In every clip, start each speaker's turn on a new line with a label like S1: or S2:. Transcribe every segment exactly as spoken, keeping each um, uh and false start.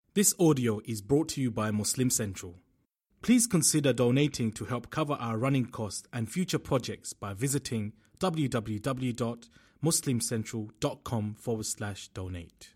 S1: This audio is brought to you by Muslim Central. Please consider donating to help cover our running costs and future projects by visiting www.muslimcentral.com forward slash donate.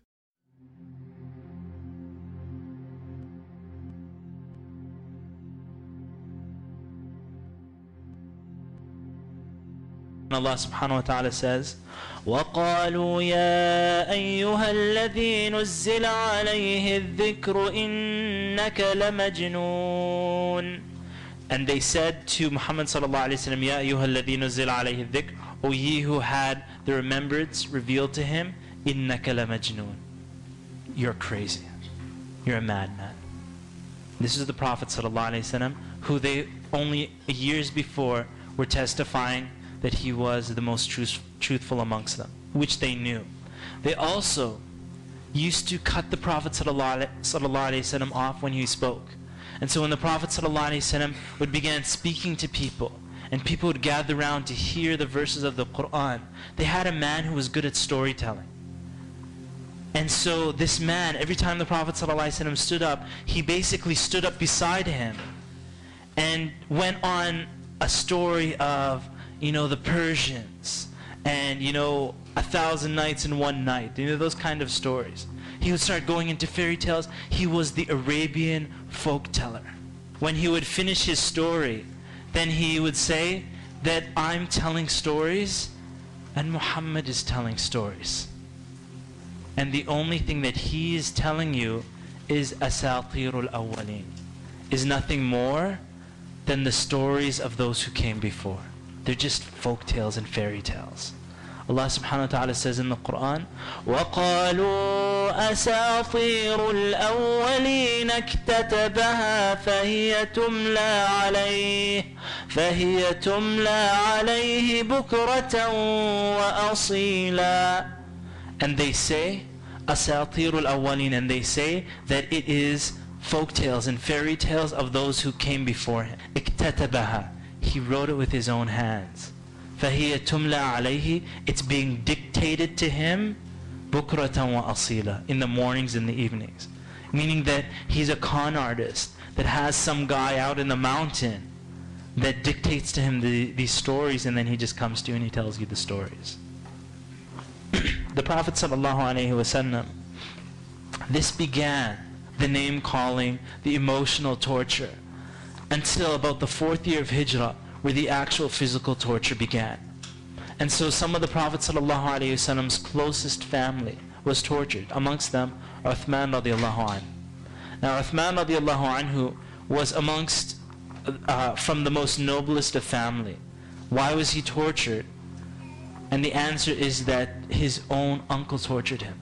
S2: Allah subhanahu wa ta'ala says, وَقَالُوا يَا أَيُّهَا الَّذِي نُزِّلَ عَلَيْهِ الذِّكْرُ إِنَّكَ لَمَجْنُونَ. And they said to Muhammad sallallahu alayhi wa sallam, يَا أَيُّهَا الَّذِي نُزِّلَ عَلَيْهِ الذِّكْرُ, O ye who had the remembrance revealed to him, إِنَّكَ لَمَجْنُونَ. You're crazy. You're a madman. This is the Prophet sallallahu alayhi wa sallam, who they only years before were testifying that he was the most truth, truthful amongst them, which they knew. They also used to cut the Prophet ﷺ off when he spoke. And so when the Prophet ﷺ would begin speaking to people, and people would gather around to hear the verses of the Qur'an, they had a man who was good at storytelling. And so this man, every time the Prophet ﷺ stood up, he basically stood up beside him and went on a story of, you know, the Persians, and, you know, a thousand nights and one night, you know, those kind of stories. He would start going into fairy tales. He was the Arabian folk teller. When he would finish his story, then he would say that I'm telling stories and Muhammad is telling stories. And the only thing that he is telling you is asatirul awwaleen, is nothing more than the stories of those who came before. They're just folk tales and fairy tales. Allah subhanahu wa ta'ala says in the Quran, وَقَالُوا أَسَاطِيرُ الْأَوَّلِينَ اكْتَتَبَهَا فَهِيَ تُمْلَى عَلَيْهِ فَهِيَ تُمْلَى عَلَيْهِ بُكْرَةً وَأَصِيلًا. And they say, أَسَاطِيرُ الْأَوَّلِينَ, and they say that it is folk tales and fairy tales of those who came before him. اكْتَتَبَهَا, he wrote it with his own hands. فَهِيَ تُمْلَى عَلَيْهِ, it's being dictated to him بُكْرَةً وَأَصِيلًا, in the mornings and the evenings. Meaning that he's a con artist that has some guy out in the mountain that dictates to him the, these stories, and then he just comes to you and he tells you the stories. The Prophet sallallahu alaihi wasallam, this began the name calling, the emotional torture, until about the fourth year of Hijrah, where the actual physical torture began. And so some of the Prophet ﷺ's closest family was tortured. Amongst them, Uthman radiallahu anhu. Now Uthman radiallahu anhu was amongst, uh, from the most noblest of family. Why was he tortured? And the answer is that his own uncle tortured him.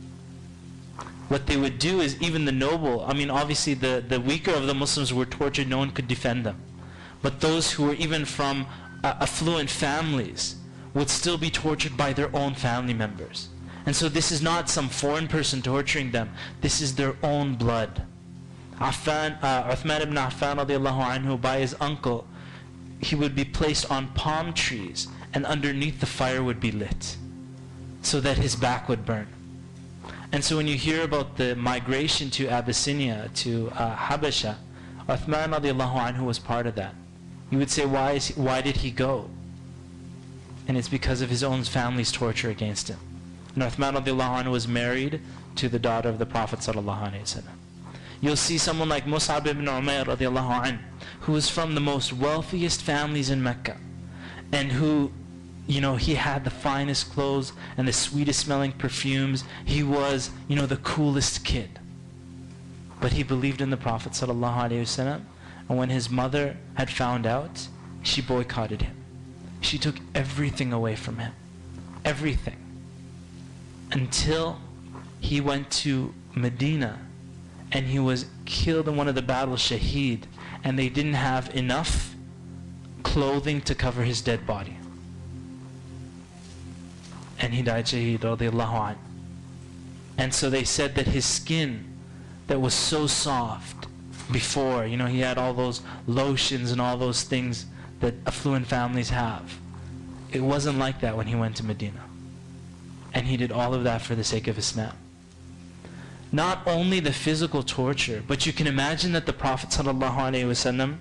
S2: What they would do is, even the noble, I mean obviously the, the weaker of the Muslims were tortured, no one could defend them. But those who were even from uh, affluent families would still be tortured by their own family members. And so this is not some foreign person torturing them, this is their own blood. Affan, uh, Uthman ibn Affan radiallahu anhu, by his uncle, he would be placed on palm trees, and underneath the fire would be lit, so that his back would burn. And so when you hear about the migration to Abyssinia, to uh, Habasha, Uthman radiallahu anhu was part of that. You would say, why, is he, why did he go? And it's because of his own family's torture against him. And Uthman radiallahu anhu was married to the daughter of the Prophet sallallahu alaihi wasallam. You'll see someone like Mus'ab ibn Umair radiallahu anhu, who was from the most wealthiest families in Mecca, and who, you know, he had the finest clothes and the sweetest smelling perfumes. He was, you know, the coolest kid. But he believed in the Prophet ﷺ, and when his mother had found out, she boycotted him. She took everything away from him. Everything. Until he went to Medina, and he was killed in one of the battles, shaheed, and they didn't have enough clothing to cover his dead body. And he died shaheed radiallahu anhu. And so they said that his skin that was so soft before, you know, he had all those lotions and all those things that affluent families have. It wasn't like that when he went to Medina. And he did all of that for the sake of Islam. not only the physical torture, but you can imagine that the Prophet ﷺ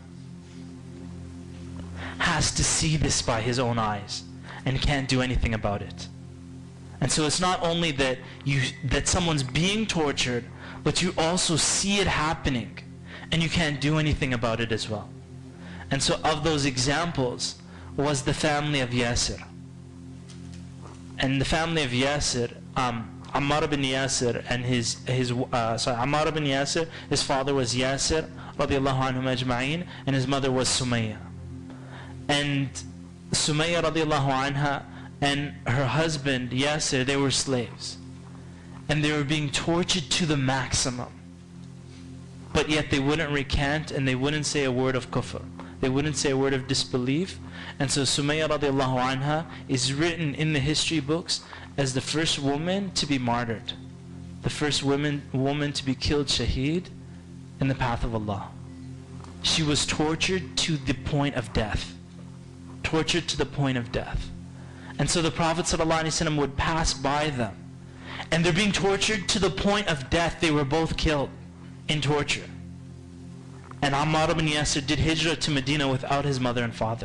S2: has to see this by his own eyes and can't do anything about it. And so it's not only that you that someone's being tortured, but you also see it happening and you can't do anything about it as well. And so of those examples was the family of Yasir. And the family of Yasir, um, Ammar ibn Yasir and his, his uh, sorry, Ammar ibn Yasir, his father was Yasir radiallahu anhum ajma'in, and his mother was Sumayya. And Sumayya radiallahu anha and her husband Yasir, they were slaves. And they were being tortured to the maximum. But yet they wouldn't recant and they wouldn't say a word of kufr. They wouldn't say a word of disbelief. And so Sumayya radiallahu anha is written in the history books as the first woman to be martyred. The first woman, woman to be killed shaheed in the path of Allah. She was tortured to the point of death. Tortured to the point of death. And so the Prophet ﷺ would pass by them. And they're being tortured to the point of death. They were both killed in torture. And Ammar ibn Yasir did hijrah to Medina without his mother and father.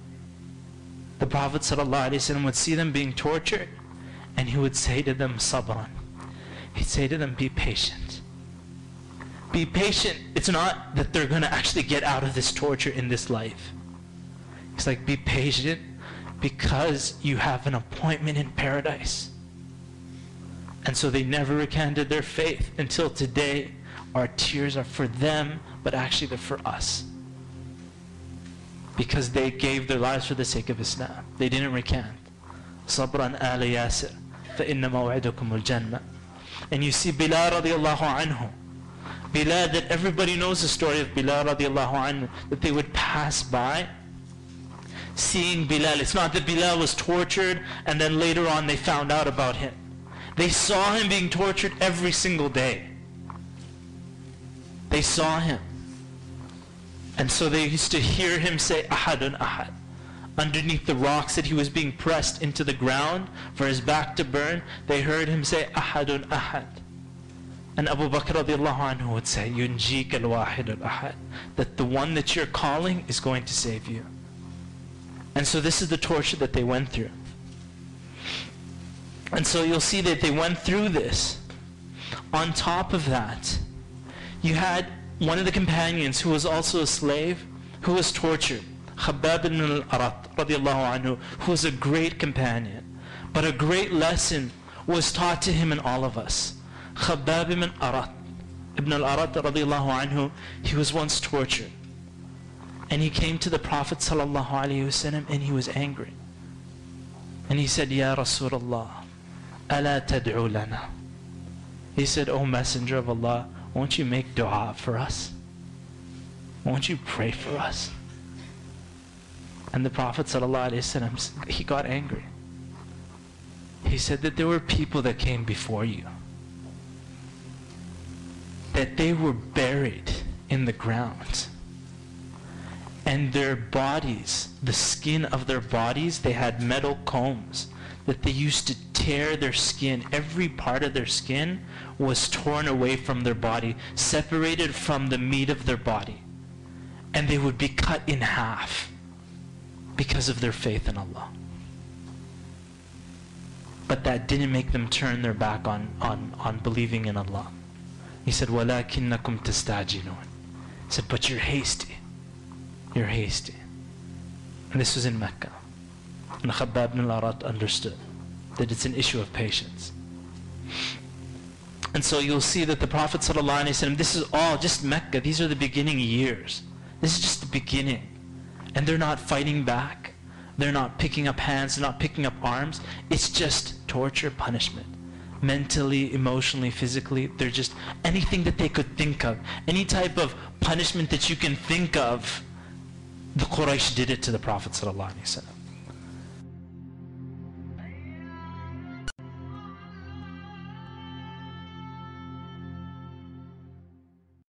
S2: The Prophet ﷺ would see them being tortured, and he would say to them, sabran. He'd say to them, be patient. Be patient. It's not that they're going to actually get out of this torture in this life. He's like, be patient because you have an appointment in paradise. And so they never recanted their faith until today. Our tears are for them, but actually they're for us. Because they gave their lives for the sake of Islam. They didn't recant. Sabran ala Yasir, fa inna maw'idukum al-jannah. And you see Bilal radiallahu anhu. Bilal, that everybody knows the story of Bilal radiallahu anhu, that they would pass by seeing Bilal. It's not that Bilal was tortured and then later on they found out about him. They saw him being tortured every single day. They saw him. And so they used to hear him say, Ahadun Ahad. Underneath the rocks that he was being pressed into the ground for his back to burn, they heard him say, Ahadun Ahad. And Abu Bakr radiallahu anhu would say, Yunjik al-Wahid al-Ahad. That the one that you're calling is going to save you. And so this is the torture that they went through. And so you'll see that they went through this. On top of that, you had one of the companions who was also a slave, who was tortured. Khabbab ibn al-Arat radiallahu anhu, who was a great companion. But a great lesson was taught to him and all of us. Khabbab ibn al-Arat, ibn al-Arat radiallahu anhu, he was once tortured. And he came to the Prophet sallallahu alaihi wasallam and he was angry. And he said, Ya Rasulullah, ala tad'u lana. He said, O Messenger of Allah, won't you make dua for us? Won't you pray for us? And the Prophet ﷺ, he got angry. He said that there were people that came before you, that they were buried in the ground, and their bodies, the skin of their bodies, they had metal combs that they used to tear their skin. Every part of their skin was torn away from their body, separated from the meat of their body. And they would be cut in half because of their faith in Allah. But that didn't make them turn their back on, on, on believing in Allah. He said, وَلَكِنَّكُمْ تَسْتَعْجِلُونَ. He said, but you're hasty. You're hasty. And this was in Mecca. And Khabbab ibn al-Arat understood that it's an issue of patience. And so you'll see that the Prophet ﷺ, this is all just Mecca. These are the beginning years. This is just the beginning. And they're not fighting back. They're not picking up hands. They're not picking up arms. It's just torture, punishment. Mentally, emotionally, physically. They're just anything that they could think of. Any type of punishment that you can think of, the Quraysh did it to the Prophet ﷺ.